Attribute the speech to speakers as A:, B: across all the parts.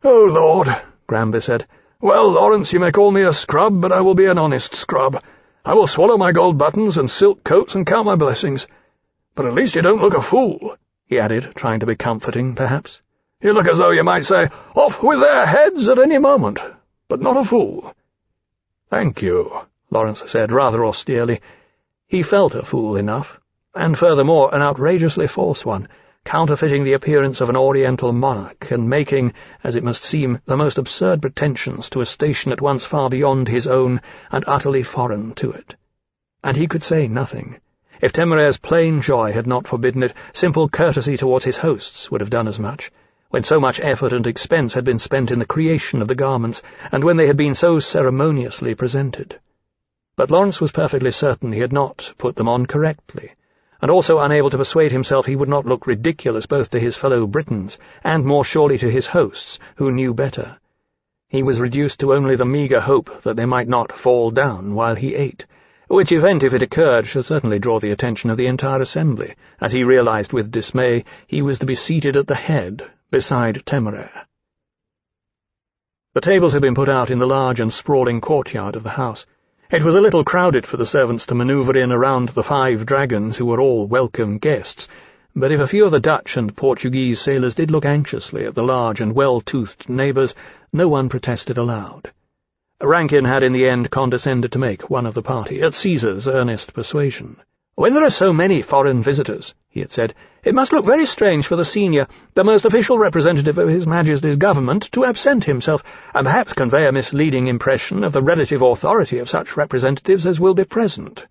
A: "Oh, Lord," Granby said. "Well, Lawrence, you may call me a scrub, but I will be an honest scrub. I will swallow my gold buttons and silk coats and count my blessings. But at least you don't look a fool," he added, trying to be comforting, perhaps. "You look as though you might say, 'Off with their heads' at any moment, but not a fool." "Thank you," Lawrence said, rather austerely. He felt a fool enough, and furthermore an outrageously false one, counterfeiting the appearance of an Oriental monarch and making, as it must seem, the most absurd pretensions to a station at once far beyond his own and utterly foreign to it. And he could say nothing. If Temeraire's plain joy had not forbidden it, simple courtesy towards his hosts would have done as much, when so much effort and expense had been spent in the creation of the garments, and when they had been so ceremoniously presented. But Lawrence was perfectly certain he had not put them on correctly, and also unable to persuade himself he would not look ridiculous both to his fellow Britons and more surely to his hosts, who knew better. He was reduced to only the meagre hope that they might not fall down while he ate, which event, if it occurred, should certainly draw the attention of the entire assembly, as he realized with dismay he was to be seated at the head, beside Temeraire. The tables had been put out in the large and sprawling courtyard of the house. It was a little crowded for the servants to manoeuvre in around the 5 dragons, who were all welcome guests, but if a few of the Dutch and Portuguese sailors did look anxiously at the large and well-toothed neighbours, no one protested aloud. Rankin had in the end condescended to make one of the party, at Caesar's earnest persuasion. "When there are so many foreign visitors," he had said, "it must look very strange for the senior, the most official representative of His Majesty's government, to absent himself, and perhaps convey a misleading impression of the relative authority of such representatives as will be present."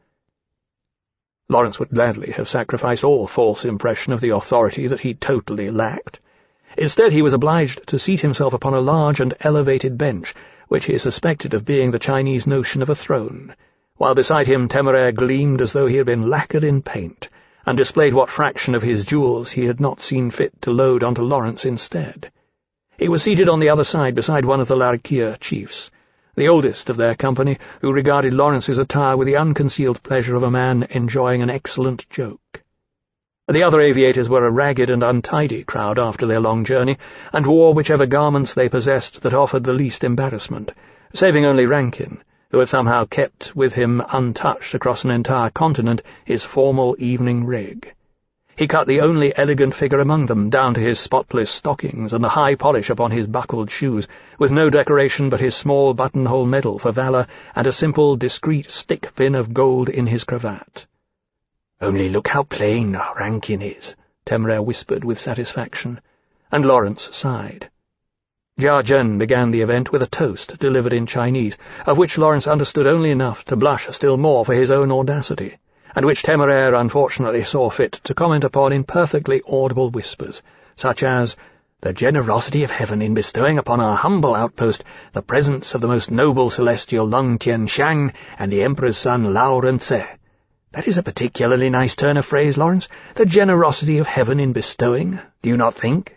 A: Lawrence would gladly have sacrificed all false impression of the authority that he totally lacked. Instead, he was obliged to seat himself upon a large and elevated bench, which he suspected of being the Chinese notion of a throne, while beside him Temeraire gleamed as though he had been lacquered in paint, and displayed what fraction of his jewels he had not seen fit to load onto Lawrence instead. He was seated on the other side beside one of the Larrakia chiefs, the oldest of their company, who regarded Lawrence's attire with the unconcealed pleasure of a man enjoying an excellent joke. The other aviators were a ragged and untidy crowd after their long journey, and wore whichever garments they possessed that offered the least embarrassment, saving only Rankin, who had somehow kept with him untouched across an entire continent his formal evening rig. He cut the only elegant figure among them, down to his spotless stockings and the high polish upon his buckled shoes, with no decoration but his small buttonhole medal for valour and a simple, discreet stick-pin of gold in his cravat. "Only look how plain Rankin is," Temeraire whispered with satisfaction, and Lawrence sighed. Jia Zhen began the event with a toast delivered in Chinese, of which Lawrence understood only enough to blush still more for his own audacity, and which Temeraire unfortunately saw fit to comment upon in perfectly audible whispers, such as, "The generosity of heaven in bestowing upon our humble outpost the presence of the most noble celestial Lung Tianxiang and the Emperor's son Lao Rentze. That is a particularly nice turn of phrase, Lawrence. The generosity of heaven in bestowing, do you not think?"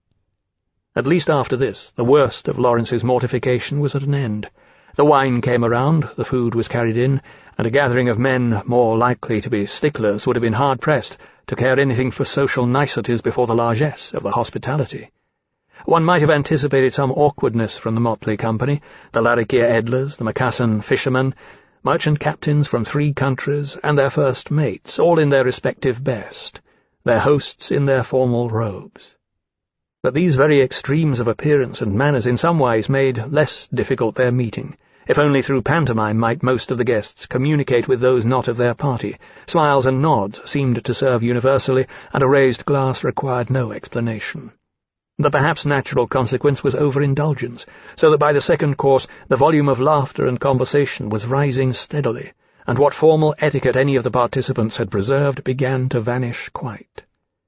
A: At least after this, the worst of Lawrence's mortification was at an end. The wine came around, the food was carried in, and a gathering of men more likely to be sticklers would have been hard-pressed to care anything for social niceties before the largesse of the hospitality. One might have anticipated some awkwardness from the motley company, the Larrakia Edlers, the Macassan fishermen, merchant captains from 3 countries, and their first mates, all in their respective best, their hosts in their formal robes. But these very extremes of appearance and manners in some ways made less difficult their meeting. If only through pantomime might most of the guests communicate with those not of their party. Smiles and nods seemed to serve universally, and a raised glass required no explanation. The perhaps natural consequence was overindulgence, so that by the second course the volume of laughter and conversation was rising steadily, and what formal etiquette any of the participants had preserved began to vanish quite.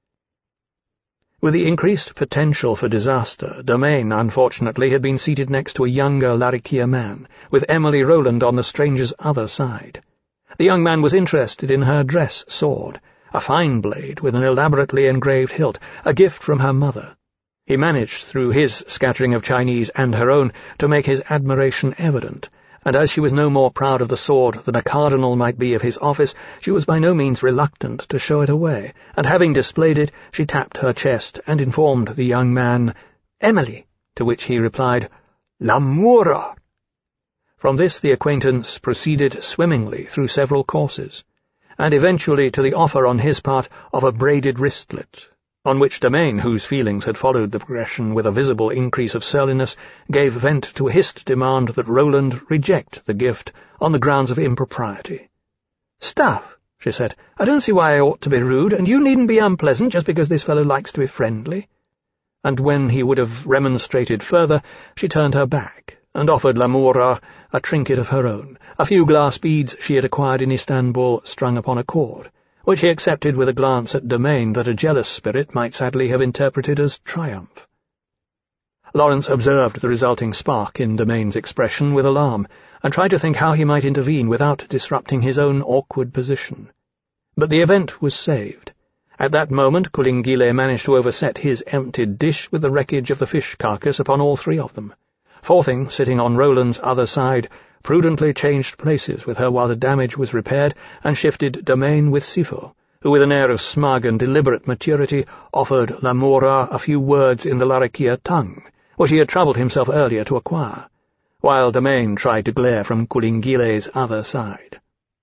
A: With the increased potential for disaster, Domain, unfortunately, had been seated next to a younger Larrakia man, with Emily Rowland on the stranger's other side. The young man was interested in her dress sword, a fine blade with an elaborately engraved hilt, a gift from her mother. He managed, through his scattering of Chinese and her own, to make his admiration evident, and as she was no more proud of the sword than a cardinal might be of his office, she was by no means reluctant to show it away, and having displayed it, she tapped her chest and informed the young man, "Emily,
B: to which he replied, "L'Amoura." From this the acquaintance proceeded swimmingly through several courses, and eventually to the offer on his part of a braided wristlet, on which Domain, whose feelings had followed the progression with a visible increase of surliness, gave vent to a hissed demand that Roland reject the gift on the grounds of impropriety. "Stuff," she said. "I don't see why I ought to be rude, and you needn't be unpleasant just because this fellow likes to be friendly." And when he would have remonstrated further, she turned her back, and offered L'Amoura a trinket of her own, a few glass beads she had acquired in Istanbul strung upon a cord, which he accepted with a glance at Domain that a jealous spirit might sadly have interpreted as triumph. Lawrence observed the resulting spark in Domain's expression with alarm, and tried to think how he might intervene without disrupting his own awkward position. But the event was saved. At that moment Colingile managed to overset his emptied dish with the wreckage of the fish carcass upon all three of them. Forthing, sitting on Roland's other side, prudently changed places with her while the damage was repaired, and shifted Domain with Sifo, who with an air of smug and deliberate maturity offered L'Amoura a few words in the Larakia tongue, which he had troubled himself earlier to acquire, while Domain tried to glare from Colingile's other side.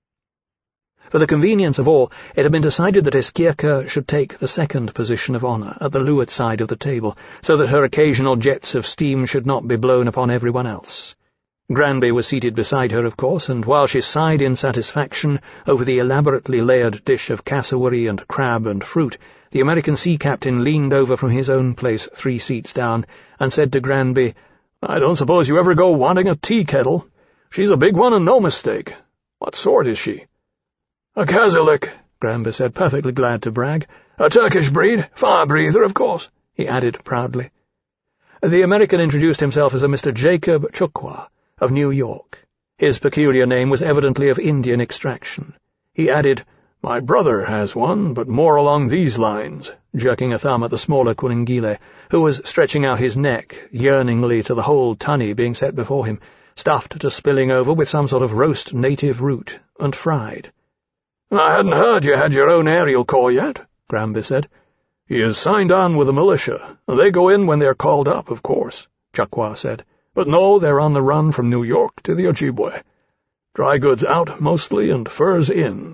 B: For the convenience of all, it had been decided that Esquirca should take the second position of honour at the leeward side of the table, so that her occasional jets of steam should not be blown upon everyone else. Granby was seated beside her, of course, and while she sighed in satisfaction over the elaborately layered dish of cassowary and crab and fruit, the American sea captain leaned over from his own place 3 seats down, and said to Granby, "I don't suppose you ever go wanting a tea-kettle. She's a big one and no mistake. What sort is she?" "A Kazalik," Granby said, perfectly glad to brag. "A Turkish breed, fire-breather, of course," he added proudly. The American introduced himself as a Mr. Jacob Chukwa, of New York. His peculiar name was evidently of Indian extraction. He added, "My brother has one, but more along these lines," jerking a thumb at the smaller Colingile, who was stretching out his neck yearningly to the whole tunny being set before him, stuffed to spilling over with some sort of roast native root, and fried. "I hadn't heard you had your own aerial corps yet," Granby said. "He is signed on with the militia. They go in when they're called up, of course," Chukwa said. "But no, they're on the run from New York to the Ojibwe. Dry goods out, mostly, and furs in."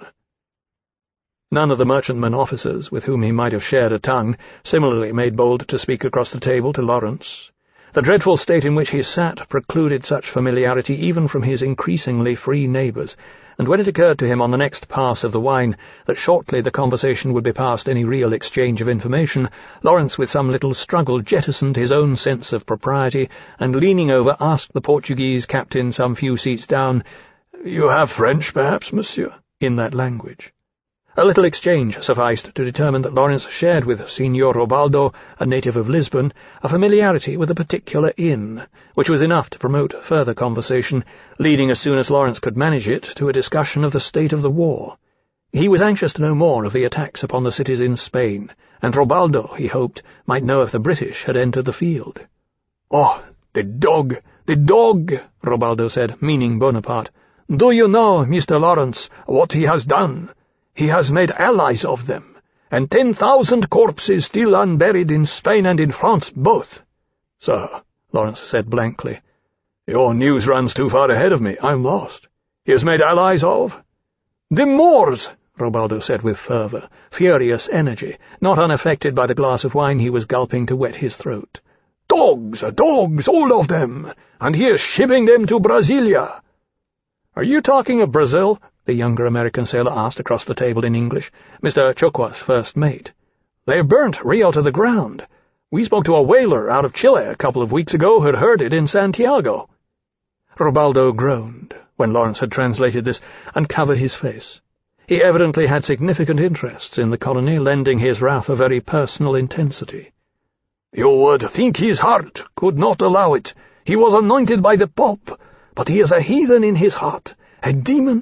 B: None of the merchantman officers, with whom he might have shared a tongue, similarly made bold to speak across the table to Lawrence. The dreadful state in which he sat precluded such familiarity even from his increasingly free neighbours, and when it occurred to him on the next pass of the wine that shortly the conversation would be past any real exchange of information, Lawrence with some little struggle jettisoned his own sense of propriety, and leaning over asked the Portuguese captain some few seats down, "You have French, perhaps, monsieur?" in that language. A little exchange sufficed to determine that Lawrence shared with Signor Robaldo, a native of Lisbon, a familiarity with a particular inn, which was enough to promote further conversation, leading as soon as Lawrence could manage it to a discussion of the state of the war. He was anxious to know more of the attacks upon the cities in Spain, and Robaldo, he hoped, might know if the British had entered the field. "Oh, the dog, Robaldo said, meaning Bonaparte. "Do you know, Mr. Lawrence, what he has done? He has made allies of them, and 10,000 corpses still unburied in Spain and in France both." "Sir," Lawrence said blankly, "your news runs too far ahead of me. I'm lost. He has made allies of?" "The Moors," Robaldo said with fervour, furious energy, not unaffected by the glass of wine he was gulping to wet his throat. "Dogs, all of them, and he is shipping them to Brasilia." "Are you talking of Brazil?" the younger American sailor asked across the table in English, Mr. Chukwa's first mate. "They've burnt Rio to the ground. We spoke to a whaler out of Chile a couple of weeks ago who'd heard it in Santiago." Robaldo groaned when Lawrence had translated this, and covered his face. He evidently had significant interests in the colony, lending his wrath a very personal intensity. "You would think his heart could not allow it. He was anointed by the Pope, but he is a heathen in his heart, a demon,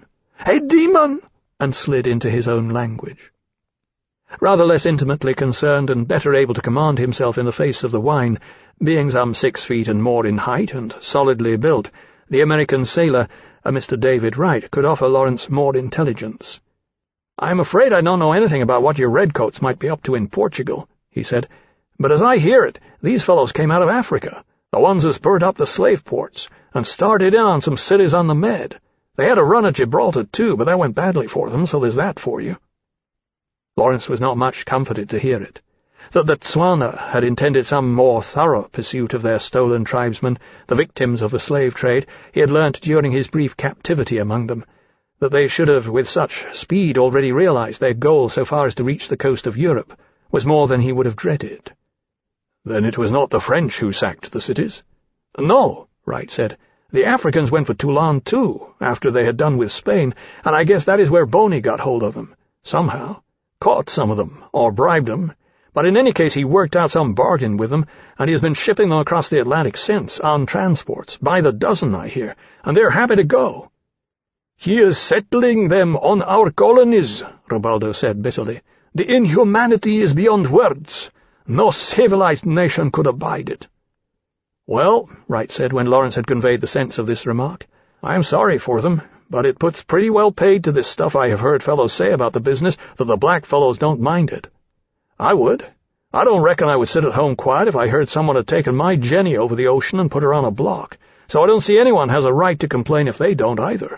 B: and slid into his own language. Rather less intimately concerned and better able to command himself in the face of the wine, being some 6 feet and more in height and solidly built, the American sailor, a Mr. David Wright, could offer Lawrence more intelligence. "I'm afraid I don't know anything about what your redcoats might be up to in Portugal," he said, "but as I hear it, these fellows came out of Africa.
A: The ones that spurred up the slave ports and started in on some cities on the Med. They had a run at Gibraltar, too, but that went badly for them, so there's that for you."
B: Lawrence was not much comforted to hear it. That the Tswana had intended some more thorough pursuit of their stolen tribesmen, the victims of the slave trade, he had learnt during his brief captivity among them. That they should have, with such speed, already realized their goal so far as to reach the coast of Europe was more than he would have dreaded.
A: "Then it was not the French who sacked the cities?"
B: "No," Wright said. "The Africans went for Toulon, too, after they had done with Spain, and I guess that is where Boney got hold of them. Somehow. Caught some of them, or bribed them. But in any case he worked out some bargain with them, and he has been shipping them across the Atlantic since, on transports, by the dozen, I hear, and they're happy to go."
A: "He is settling them on our colonies," Ribaldo said bitterly. "The inhumanity is beyond words. No civilized nation could abide it."
B: "Well," Wright said when Lawrence had conveyed the sense of this remark, "I am sorry for them, but it puts pretty well paid to this stuff I have heard fellows say about the business that the black fellows don't mind it. I would. I don't reckon I would sit at home quiet if I heard someone had taken my Jenny over the ocean and put her on a block, so I don't see anyone has a right to complain if they don't either."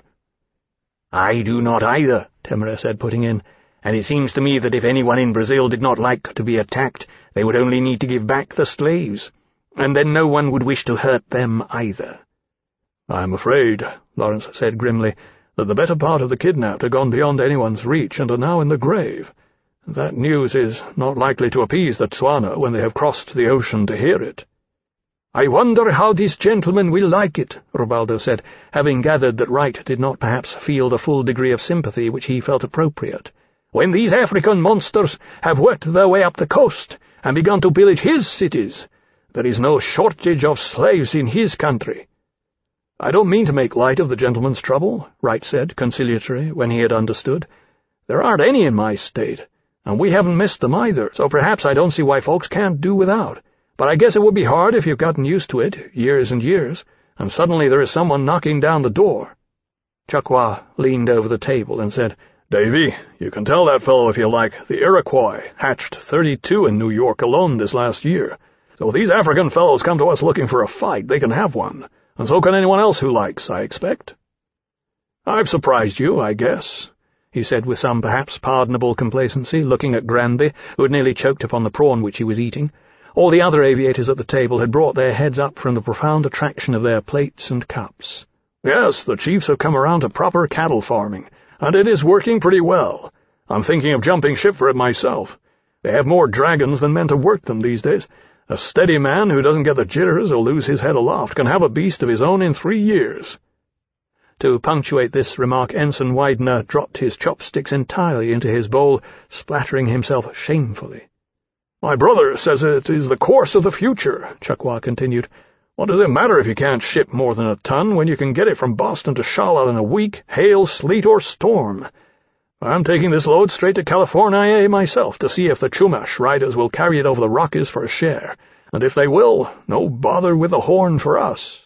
C: "I do not either," Temmerer said, putting in, "and it seems to me that if anyone in Brazil did not like to be attacked, they would only need to give back the slaves, and then no one would wish to hurt them either."
A: "I am afraid," Lawrence said grimly, "that the better part of the kidnapped have gone beyond anyone's reach and are now in the grave. That news is not likely to appease the Tswana when they have crossed the ocean to hear it."
B: "I wonder how these gentlemen will like it," Ribaldo said, having gathered that Wright did not perhaps feel the full degree of sympathy which he felt appropriate, "when these African monsters have worked their way up the coast and begun to pillage his cities. There is no shortage of slaves in his country."
A: "I don't mean to make light of the gentleman's trouble," Wright said, conciliatory, when he had understood. "There aren't any in my state, and we haven't missed them either, so perhaps I don't see why folks can't do without. But I guess it would be hard if you've gotten used to it, years and years, and suddenly there is someone knocking down the door."
B: Chukwa leaned over the table and said,
A: "Davy, you can tell that fellow if you like. The Iroquois hatched 32 in New York alone this last year. So if these African fellows come to us looking for a fight, they can have one, and so can anyone else who likes, I expect." "I've surprised you, I guess," he said with some perhaps pardonable complacency, looking at Granby, who had nearly choked upon the prawn which he was eating. All the other aviators at the table had brought their heads up from the profound attraction of their plates and cups. "Yes, the chiefs have come around to proper cattle farming, and it is working pretty well. I'm thinking of jumping ship for it myself. They have more dragons than men to work them these days. A steady man who doesn't get the jitters or lose his head aloft can have a beast of his own in 3 years. To punctuate this remark, Ensign Widener dropped his chopsticks entirely into his bowl, splattering himself shamefully. "My brother says it is the course of the future," Chukwa continued. "What does it matter if you can't ship more than a ton when you can get it from Boston to Charlotte in a week, hail, sleet, or storm? I'm taking this load straight to California myself to see if the Chumash riders will carry it over the Rockies for a share, and if they will, no bother with the Horn for us."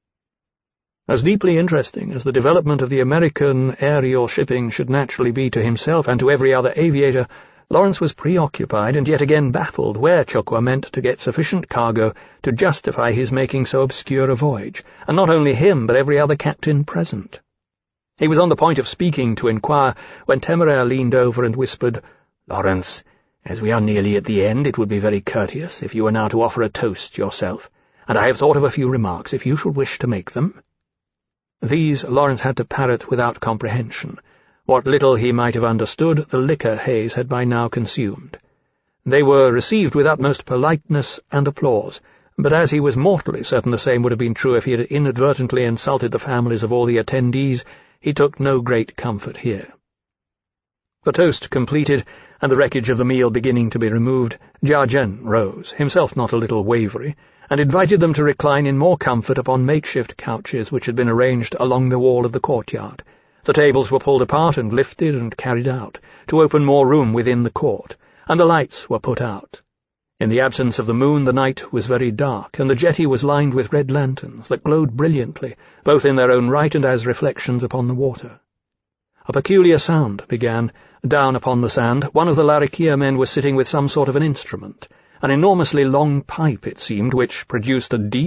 A: As deeply interesting as the development of the American aerial shipping should naturally be to himself and to every other aviator, Lawrence was preoccupied and yet again baffled where Chukwa meant to get sufficient cargo to justify his making so obscure a voyage, and not only him but every other captain present. He was on the point of speaking to inquire when Temeraire leaned over and whispered, "Lawrence, as we are nearly at the end, it would be very courteous if you were now to offer a toast yourself, and I have thought of a few remarks if you should wish to make them." These Lawrence had to parrot without comprehension. What little he might have understood, the liquor haze had by now consumed. They were received with utmost politeness and applause, but as he was mortally certain the same would have been true if he had inadvertently insulted the families of all the attendees, he took no great comfort here. The toast completed, and the wreckage of the meal beginning to be removed, Jiajun rose, himself not a little wavery, and invited them to recline in more comfort upon makeshift couches which had been arranged along the wall of the courtyard. The tables were pulled apart and lifted and carried out, to open more room within the court, and the lights were put out. In the absence of the moon the night was very dark, and the jetty was lined with red lanterns that glowed brilliantly, both in their own right and as reflections upon the water. A peculiar sound began. Down upon the sand, one of the Larikia men was sitting with some sort of an instrument, an enormously long pipe, it seemed, which produced a deep,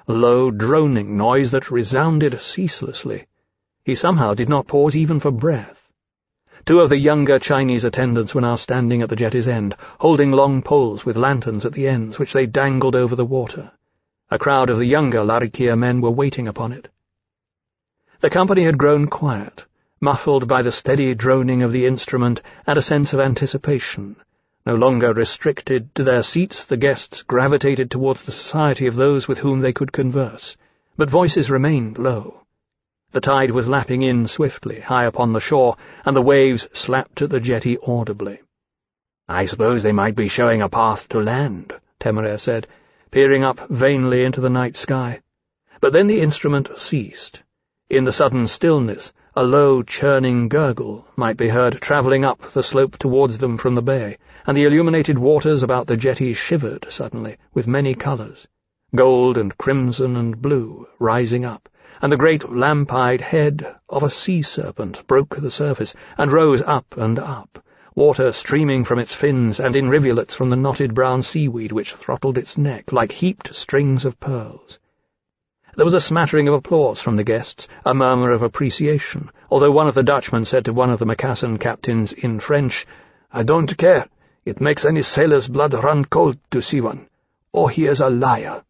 B: a low, droning noise that resounded ceaselessly. He somehow did not pause even for breath. Two of the younger Chinese attendants were now standing at the jetty's end, holding long poles with lanterns at the ends, which they dangled over the water. A crowd of the younger Larikia men were waiting upon it. The company had grown quiet, muffled by the steady droning of the instrument and a sense of anticipation. No longer restricted to their seats, the guests gravitated towards the society of those with whom they could converse, but voices remained low. The tide was lapping in swiftly, high upon the shore, and the waves slapped at the jetty audibly.
C: "I suppose they might be showing a path to land,"
B: Temeraire said, peering up vainly into the night sky. But then the instrument ceased. In the sudden stillness, a low, churning gurgle might be heard travelling up the slope towards them from the bay, and the illuminated waters about the jetty shivered suddenly with many colours, gold and crimson and blue rising up, and the great lamp-eyed head of a sea-serpent broke the surface and rose up and up, water streaming from its fins and in rivulets from the knotted brown seaweed which throttled its neck like heaped strings of pearls. There was a smattering of applause from the guests, a murmur of appreciation, although one of the Dutchmen said to one of the Macassan captains in French, "I don't care. It makes any sailor's blood run cold to see one. Oh, he is a liar."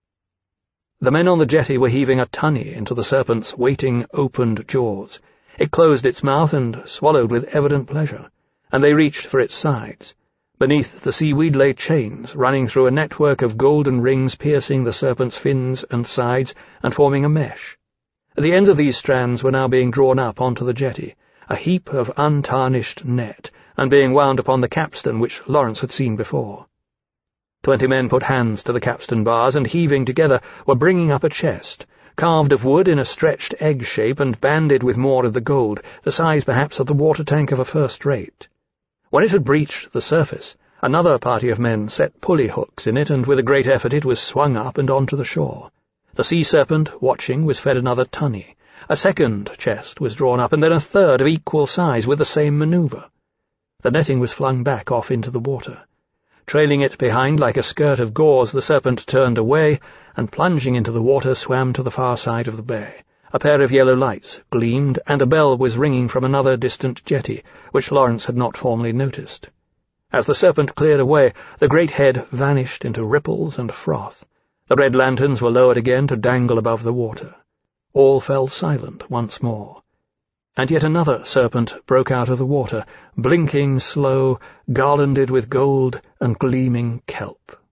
B: The men on the jetty were heaving a tunny into the serpent's waiting, opened jaws. It closed its mouth and swallowed with evident pleasure, and they reached for its sides. Beneath the seaweed lay chains, running through a network of golden rings piercing the serpent's fins and sides and forming a mesh. The ends of these strands were now being drawn up onto the jetty, a heap of untarnished net, and being wound upon the capstan which Lawrence had seen before. 20 men put hands to the capstan bars and, heaving together, were bringing up a chest, carved of wood in a stretched egg shape and banded with more of the gold, the size perhaps of the water-tank of a first-rate. When it had breached the surface, another party of men set pulley-hooks in it, and with a great effort it was swung up and on to the shore. The sea-serpent, watching, was fed another tunny. A second chest was drawn up, and then a third of equal size with the same manoeuvre. The netting was flung back off into the water. Trailing it behind like a skirt of gauze, the serpent turned away, and plunging into the water swam to the far side of the bay. A pair of yellow lights gleamed, and a bell was ringing from another distant jetty, which Lawrence had not formerly noticed. As the serpent cleared away, the great head vanished into ripples and froth. The red lanterns were lowered again to dangle above the water. All fell silent once more. And yet another serpent broke out of the water, blinking slow, garlanded with gold and gleaming kelp.